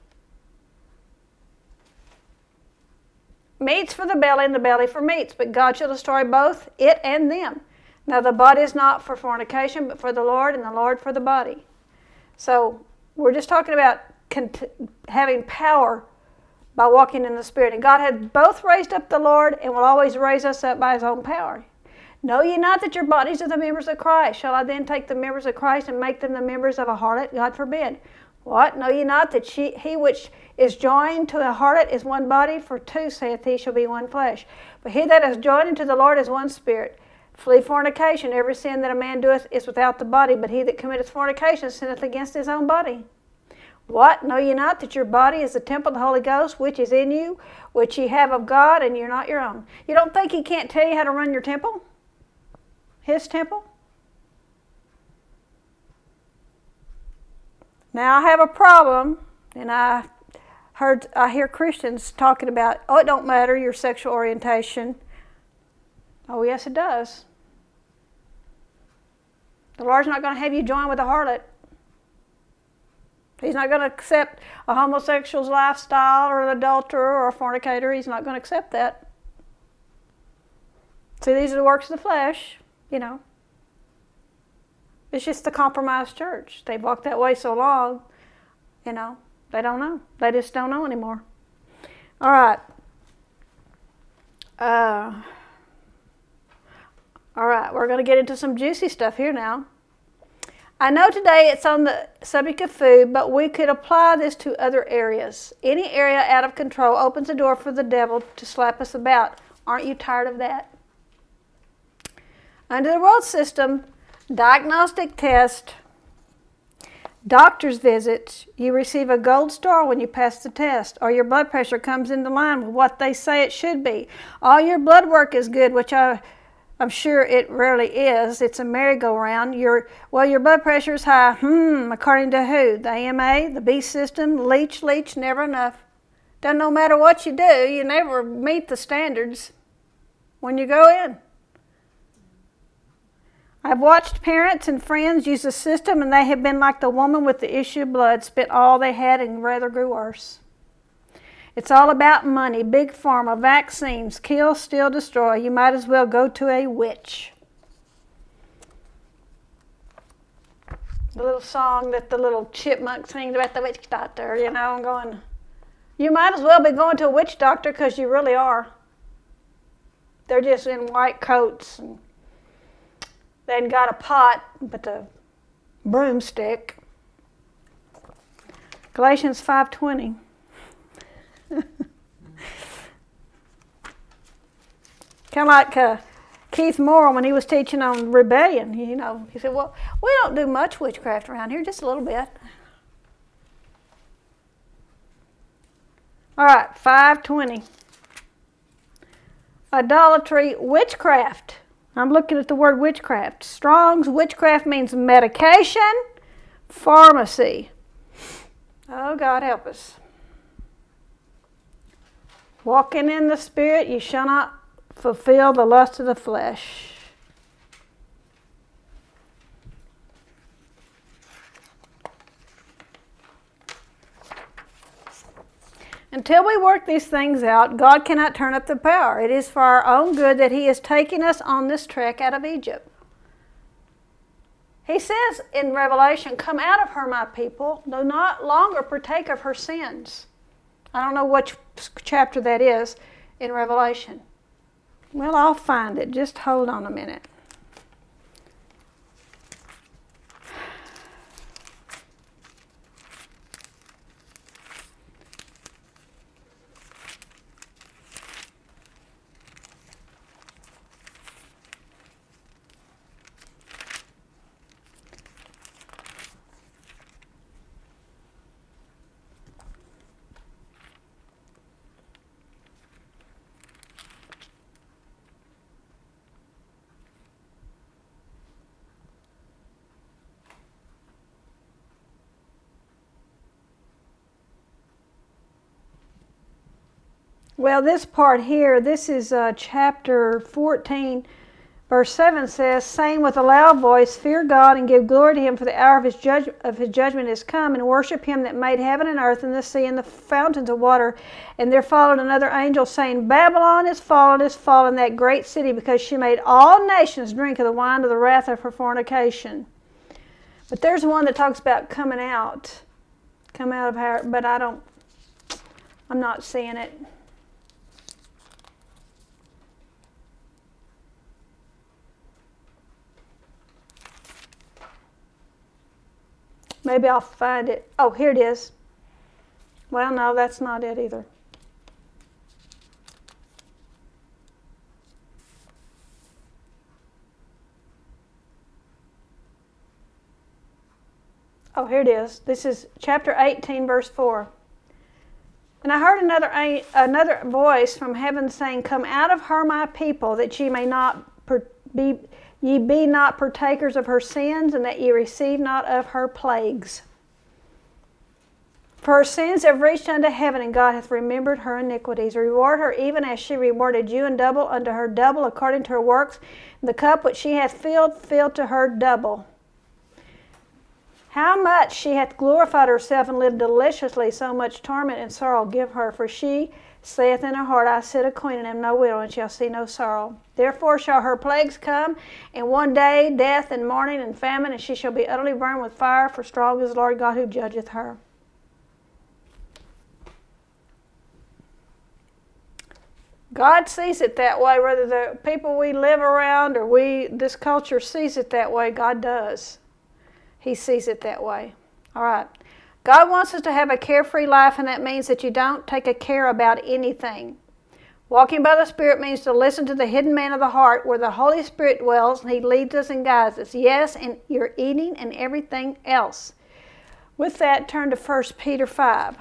Meats for the belly and the belly for meats, but God shall destroy both it and them. Now the body is not for fornication, but for the Lord, and the Lord for the body. So we're just talking about having power by walking in the Spirit. And God had both raised up the Lord and will always raise us up by His own power. Know ye not that your bodies are the members of Christ? Shall I then take the members of Christ and make them the members of a harlot? God forbid. What? Know ye not that he which is joined to a harlot is one body? For two, saith he, shall be one flesh. But he that is joined unto the Lord is one spirit. Flee fornication. Every sin that a man doeth is without the body, but he that committeth fornication sinneth against his own body. What? Know ye not that your body is the temple of the Holy Ghost, which is in you, which ye have of God, and you're not your own? You don't think He can't tell you how to run your temple? His temple? Now I have a problem, and I hear Christians talking about, it don't matter your sexual orientation. Oh, yes, it does. The Lord's not going to have you join with a harlot. He's not going to accept a homosexual's lifestyle or an adulterer or a fornicator. He's not going to accept that. See, these are the works of the flesh, It's just the compromised church. They've walked that way so long, they don't know. They just don't know anymore. All right. All right, we're going to get into some juicy stuff here now. I know today it's on the subject of food, but we could apply this to other areas. Any area out of control opens the door for the devil to slap us about. Aren't you tired of that? Under the world system, diagnostic test, doctor's visits, you receive a gold star when you pass the test, or your blood pressure comes into line with what they say it should be. All your blood work is good, which I'm sure it rarely is. It's a merry-go-round. Your blood pressure is high. According to who? The AMA, the B system, leach, never enough. Doesn't no matter what you do, you never meet the standards when you go in. I've watched parents and friends use the system, and they have been like the woman with the issue of blood, spent all they had and rather grew worse. It's all about money, big pharma, vaccines, kill, steal, destroy. You might as well go to a witch. The little song that the little chipmunk sings about the witch doctor, I'm going, You might as well be going to a witch doctor because you really are. They're just in white coats and they ain't got a pot but a broomstick. Galatians 5:20. Kind of like Keith Moore when he was teaching on rebellion. You know, he said, well, we don't do much witchcraft around here, just a little bit. All right, 5:20. Idolatry, witchcraft. I'm looking at the word witchcraft. Strong's witchcraft means medication, pharmacy. Oh, God help us. Walking in the Spirit, you shall not fulfill the lust of the flesh. Until we work these things out, God cannot turn up the power. It is for our own good that He is taking us on this trek out of Egypt. He says in Revelation, come out of her, my people. Do not longer partake of her sins. I don't know which chapter that is in Revelation. Well, I'll find it. Just hold on a minute. Well, this part here, this is chapter 14, verse 7 says, saying with a loud voice, fear God and give glory to Him, for the hour of His judgment is come, and worship Him that made heaven and earth and the sea and the fountains of water. And there followed another angel saying, Babylon is fallen, that great city, because she made all nations drink of the wine of the wrath of her fornication. But there's one that talks about come out of her, but I'm not seeing it. Maybe I'll find it. Oh, here it is. Well, no, that's not it either. Oh, here it is. This is chapter 18, verse 4. And I heard another voice from heaven saying, come out of her, my people, that ye may not ye be not partakers of her sins, and that ye receive not of her plagues. For her sins have reached unto heaven, and God hath remembered her iniquities. Reward her even as she rewarded you, and double unto her double according to her works. And the cup which she hath filled, fill to her double. How much she hath glorified herself and lived deliciously, so much torment and sorrow give her. For she saith in her heart, I sit a queen and am no widow, and shall see no sorrow. Therefore shall her plagues come, in one day, death and mourning and famine, and she shall be utterly burned with fire, for strong is the Lord God who judgeth her. God sees it that way, whether the people we live around or this culture sees it that way, God does. He sees it that way. All right. God wants us to have a carefree life, and that means that you don't take a care about anything. Walking by the Spirit means to listen to the hidden man of the heart, where the Holy Spirit dwells, and He leads us and guides us. Yes, and your eating and everything else. With that, turn to 1 Peter 5.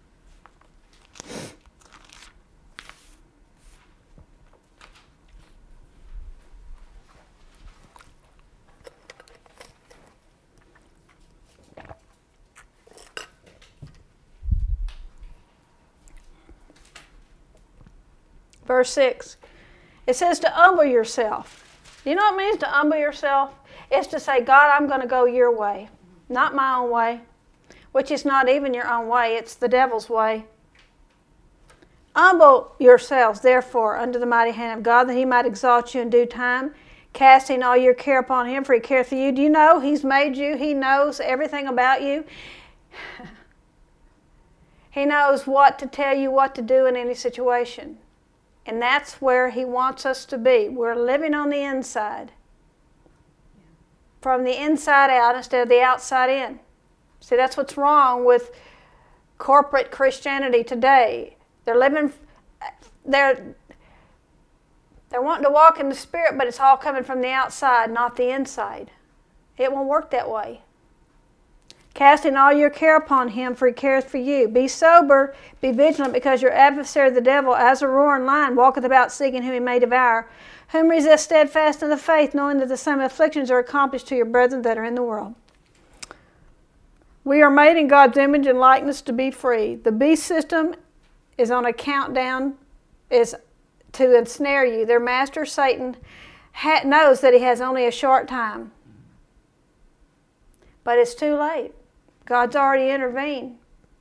Verse 6, it says to humble yourself. Do you know what it means to humble yourself? It's to say, God, I'm going to go your way, not my own way, which is not even your own way. It's the devil's way. Humble yourselves, therefore, under the mighty hand of God, that He might exalt you in due time, casting all your care upon Him, for He careth for you. Do you know He's made you? He knows everything about you. He knows what to tell you what to do in any situation. And that's where He wants us to be. We're living on the inside. From the inside out instead of the outside in. See, that's what's wrong with corporate Christianity today. They're wanting to walk in the Spirit, but it's all coming from the outside, not the inside. It won't work that way. Casting all your care upon Him, for He cares for you. Be sober, be vigilant, because your adversary the devil, as a roaring lion, walketh about seeking whom he may devour. Whom resist steadfast in the faith, knowing that the same afflictions are accomplished to your brethren that are in the world. We are made in God's image and likeness to be free. The beast system is on a countdown, is to ensnare you. Their master, Satan, knows that he has only a short time. But it's too late. God's already intervened.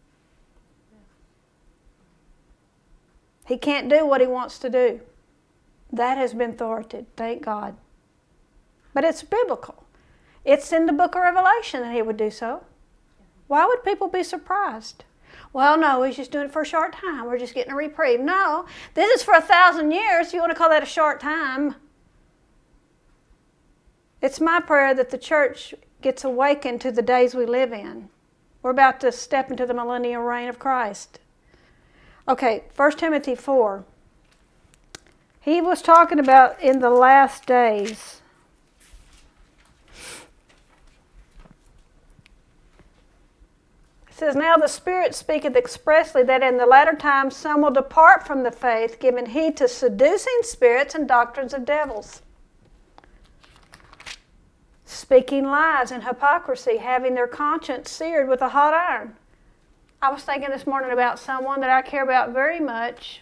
He can't do what he wants to do. That has been thwarted, thank God. But it's biblical. It's in the book of Revelation that he would do so. Why would people be surprised? Well, no, he's just doing it for a short time. We're just getting a reprieve. No, this is for 1,000 years. If you want to call that a short time. It's my prayer that the church gets awakened to the days we live in. We're about to step into the millennial reign of Christ. Okay, 1 Timothy 4. He was talking about in the last days. It says, now the Spirit speaketh expressly that in the latter times some will depart from the faith, giving heed to seducing spirits and doctrines of devils, speaking lies and hypocrisy, having their conscience seared with a hot iron. I was thinking this morning about someone that I care about very much,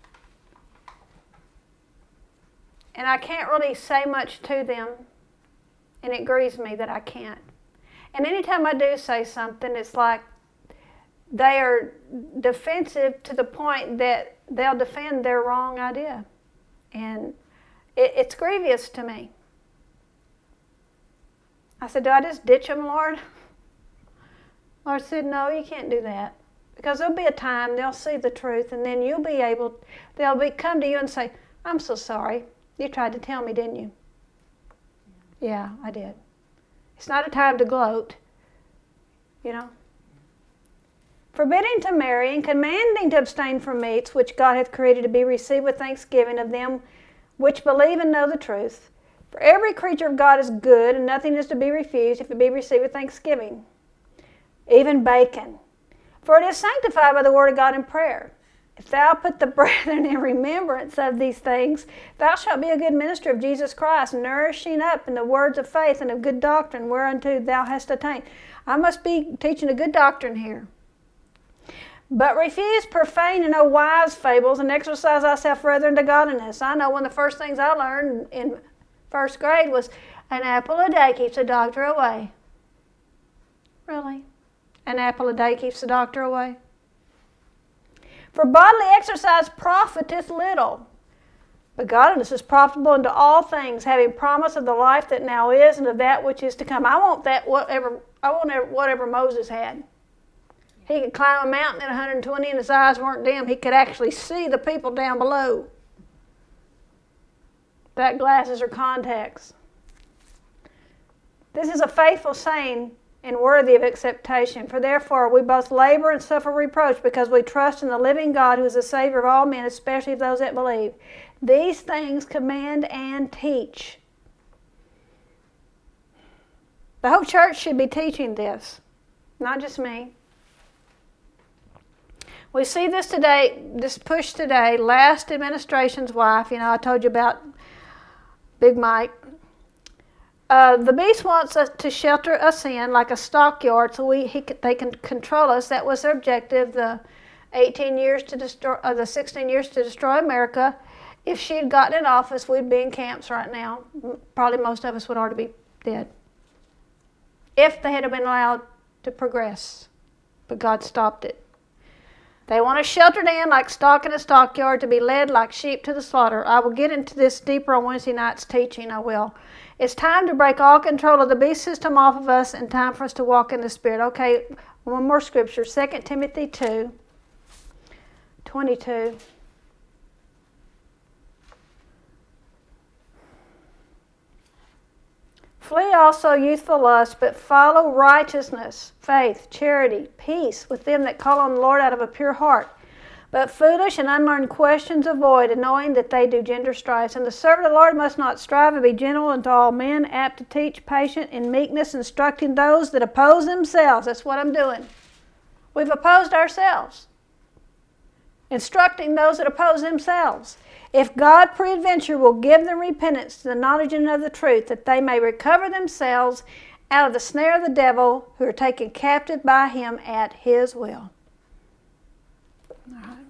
and I can't really say much to them, and it grieves me that I can't. And anytime I do say something, it's like they are defensive to the point that they'll defend their wrong idea. And it's grievous to me. I said, do I just ditch them, Lord? Lord said, no, you can't do that. Because there'll be a time they'll see the truth, and then they'll come to you and say, I'm so sorry. You tried to tell me, didn't you? Yeah, I did. It's not a time to gloat, you know. Forbidding to marry and commanding to abstain from meats which God hath created to be received with thanksgiving of them which believe and know the truth. For every creature of God is good, and nothing is to be refused if it be received with thanksgiving. Even bacon. For it is sanctified by the word of God in prayer. If thou put the brethren in remembrance of these things, thou shalt be a good minister of Jesus Christ, nourishing up in the words of faith and of good doctrine whereunto thou hast attained. I must be teaching a good doctrine here. But refuse profane and unwise fables, and exercise thyself rather unto godliness. I know one of the first things I learned in first grade was an apple a day keeps the doctor away. Really? An apple a day keeps the doctor away? For bodily exercise profiteth little, but godliness is profitable unto all things, having promise of the life that now is and of that which is to come. I want whatever Moses had. He could climb a mountain at 120 and his eyes weren't dim. He could actually see the people down below. That glasses or contacts. This is a faithful saying and worthy of acceptation. For therefore we both labor and suffer reproach, because we trust in the living God, who is the Savior of all men, especially of those that believe. These things command and teach. The whole church should be teaching this, not just me. We see this today, this push today. Last administration's wife, I told you about Big Mike. The beast wants us to shelter us in like a stockyard so they can control us. That was their objective, the 16 years to destroy America. If she had gotten in office, we'd be in camps right now. Probably most of us would already be dead. If they had been allowed to progress. But God stopped it. They want us sheltered in like stock in a stockyard, to be led like sheep to the slaughter. I will get into this deeper on Wednesday night's teaching, I will. It's time to break all control of the beast system off of us, and time for us to walk in the Spirit. Okay, one more scripture, 2 Timothy 2. 22. Flee also youthful lust, but follow righteousness, faith, charity, peace with them that call on the Lord out of a pure heart. But foolish and unlearned questions avoid, knowing that they do gender strifes. And the servant of the Lord must not strive and be gentle unto all men, apt to teach, patient, in meekness, instructing those that oppose themselves. That's what I'm doing. We've opposed ourselves. Instructing those that oppose themselves. If God peradventure will give them repentance to the knowledge and of the truth, that they may recover themselves out of the snare of the devil, who are taken captive by him at his will. All right.